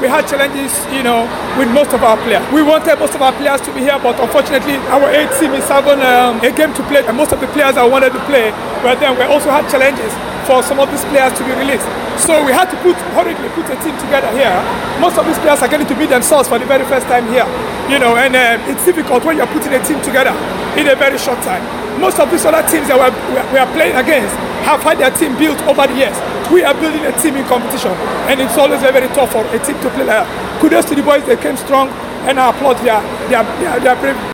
we had challenges, with most of our players. We wanted most of our players to be here, but unfortunately, our A team is having a game to play, and most of the players that wanted to play, but then we also had challenges for some of these players to be released. So we had to hurriedly put a team together here. Most of these players are getting to meet themselves for the very first time here, and it's difficult when you're putting a team together in a very short time. Most of these other teams that we are playing against have had their team built over the years. We are building a team in competition, and it's always very, very tough for a team to play like that. Kudos to the boys, they came strong, and I applaud their brave.